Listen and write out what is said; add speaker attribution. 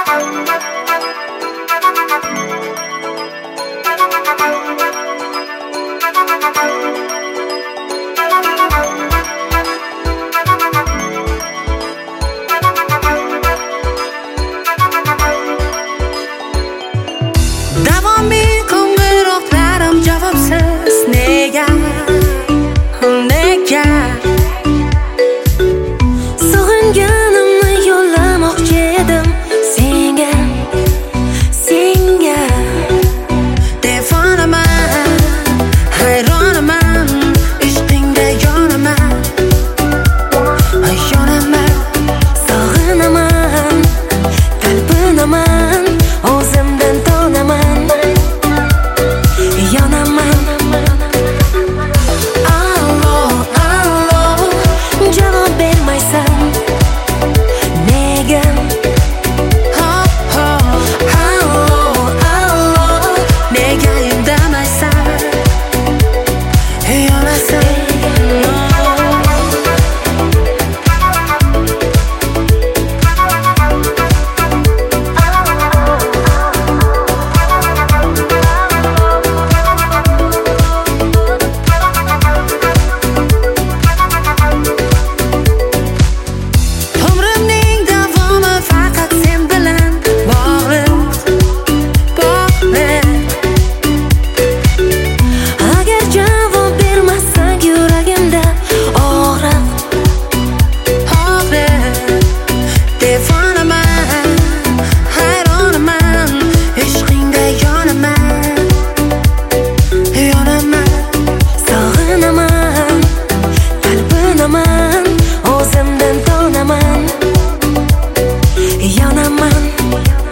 Speaker 1: Davomiy qo'ng'iroqlarim javobsiz. Nega? Nega? Sog'inganimni yo'llamoqchi edim senga, senga. Telefonaman, hayronaman, ishqingda yonaman, yonaman, sog'inaman, talpinaman, o'zimdan tonaman, yonaman. Allo, allo, javob bermaysan. Nega? Allo, allo, nega indamaysan? Yonasan. Umrimning davomi faqat sen bilan bog'liq, bog'liq. Agar javob bermasang yuragimda og'riq, og'riq. Telefonaman, hayronaman, ishqingda yonaman, yonaman, sog'inaman, talpinaman, o'zimdan tonaman, yonaman.